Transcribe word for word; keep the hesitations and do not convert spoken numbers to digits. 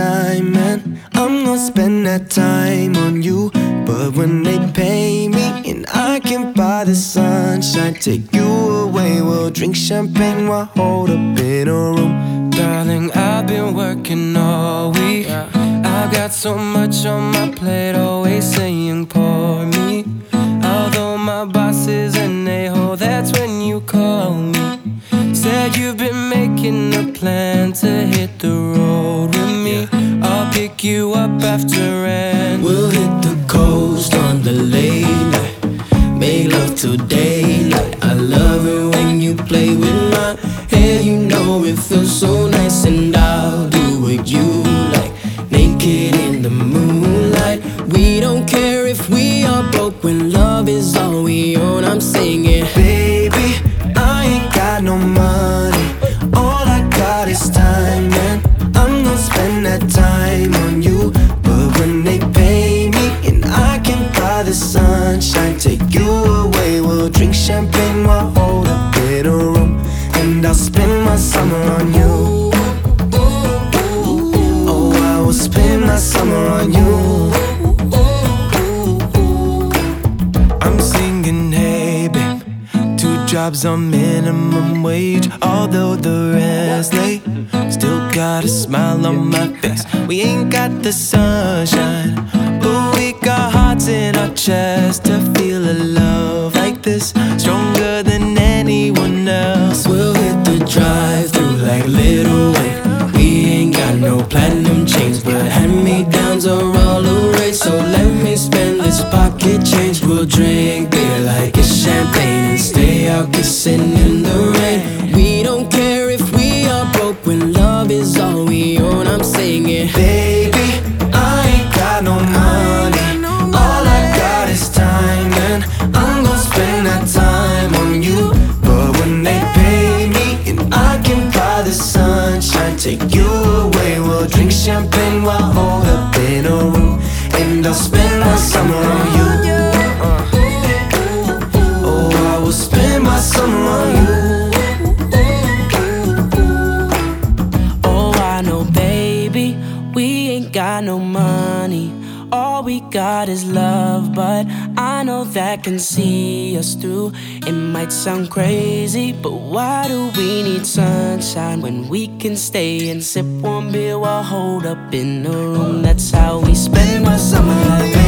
time, and I'm gonna spend that time on you. But when they pay me and I can buy the sunshine, take you away, we'll drink champagne while hold up in a room. Darling, I've been working all week. I've got so much on my plate, always saying pour me. Although my boss is an a-hole, that's when you call me. Said you've been making a plan to hit the road with me. I'll pick you up after and we'll hit the coast on the late night, make love till daylight. I love it when you play with my hair, you know it feels so nice. And I'll do what you like, naked in the moonlight. We don't care if we are broke when love is all we own. I'm singing, baby, I ain't got no money, all I got is time, and I'm gonna spend that time on you. But when they pay me and I can buy the sunshine, take you away, we'll drink champagne while hold up in a room. And I'll spend my summer on you. Oh, I will spend my summer on you. I'm singing, hey babe, two jobs on minimum wage. Although the rest late, still got a smile on my face. We ain't got the sunshine, but we got hearts in our chest to feel a love like this, stronger than anyone else. We'll hit the drive-thru like Lil Wayne. We ain't got no platinum chains, but hand-me-downs are all the rage. So let me spend this pocket change. We'll drink beer like it's champagne and stay out kissing in the rain. We don't care if we are broke when love is all we own. I'm singing, baby, I ain't got no money, all I got is time, and I'm gonna spend that time on you. But when they pay me and I can buy the sunshine, take you away, we'll drink champagne while hold up in a room. And I'll spend my summer on you. uh. Oh, I will spend my summer on you. oh, I know, baby, we ain't got no money, all we got is love. But I know that can see us through. It might sound crazy, but why do we need sunshine when we can stay and sip warm beer while hold up in a room? That's how we spend my summer life.